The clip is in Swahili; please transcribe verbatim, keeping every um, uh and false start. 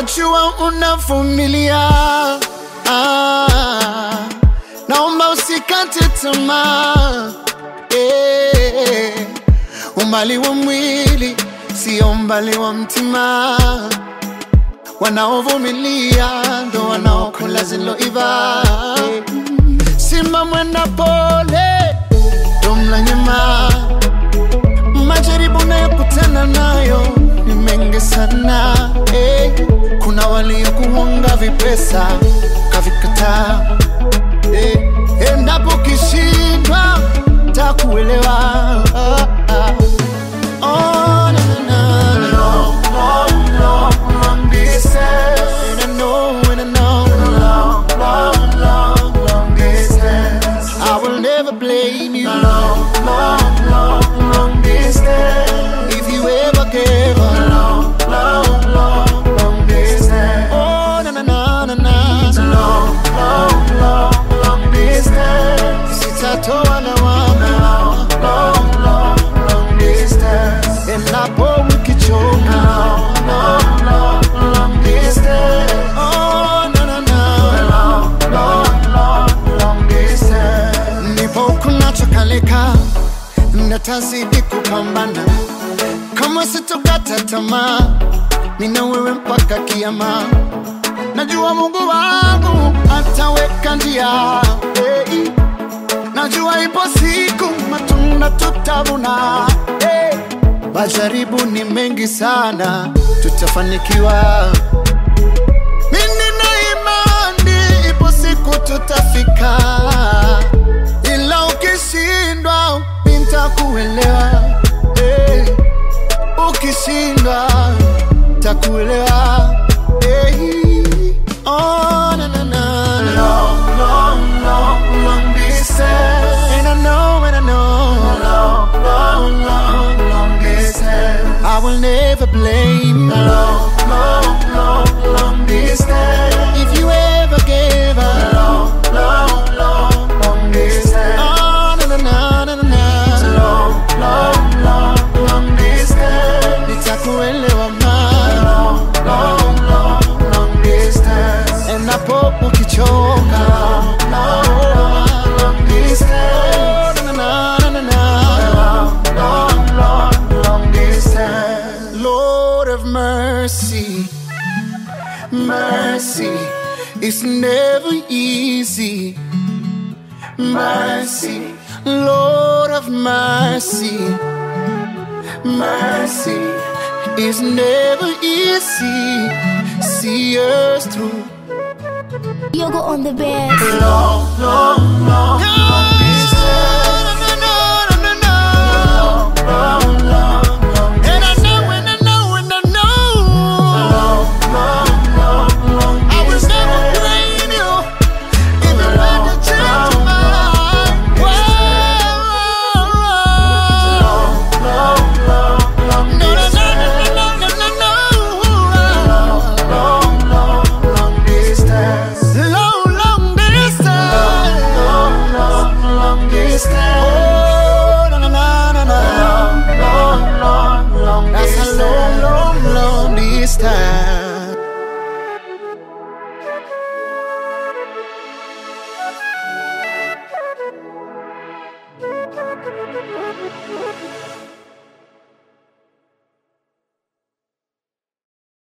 najua unavumilia. Ah, naomba usikate tamaa. Eh, umbali wa mwili sio umbali wa mtima. Wanaovumilia ndo wanaokula ziloiva. Simba mwenda pole ndo mla nyama. Majaribu nayokutana nayo ni mengi sana. Hey, kuna waliokuhonga vipesa kavikataa. Hey, endapo kishindwa takuelewa. Ah, ah. Oh, na, na, na. Long, long, long, long distance. And I know, and I know. Long, long, long, long distance. I will never blame you. Long, long, long, long distance. If you ever gave a long, long, long, long distance. Oh, na, na, na, na, na. Long, long, long, long distance. Sitatoa lawama. Long, long, long, long distance. Endapo ukichoka. Long, long, long, long distance. Oh, na, na, na. Long, long, long, long distance. Nipo kunachokaleka, natazidi kupambana. Kama sitokata tamaa, nina wewe mpaka kiyama. Najua Mungu wangu ataweka njia. Hey, najua ipo siku matunda tutavuna. Hey, majaribu ni mengi sana, tutafanikiwa. Mimi na imani ipo siku tutafika. Ila ukishindwa nitakuelewa. Hey, ukishindwa takuelewa. Hey, oh, na, na, na. Long, long, long, long distance. And I know, and I know. Long, long, long, long distance. I will never blame you. Long, long, long, long distance. If you ever gave up. Long, long, long, long distance. Oh, na, na, na, na, na. Long, long, long, long distance. Nitakuelewa ma. Long, long, long, long distance. Endapo ukichoka. Long, long, long distance. Oh, na, na, na, na, na. Long, long, long distance. Lord of mercy, mercy is never easy. Mercy, Lord of mercy, mercy is never easy. See us through. Yoga on the bed. Long, long, long, long distance. Long, long, long, long distance. And I know, and I know, and I know. Long, long, long, long distance. I will never blame you if you had to change your mind. Long, long, long, long distance. No, no, no, no, no, no, no. Long, long, long distance. Long, long distance. Long, long, long distance. Oh, na, na, na, na, na. Long, long, long distance. That's a long, long, long distance. Thank you.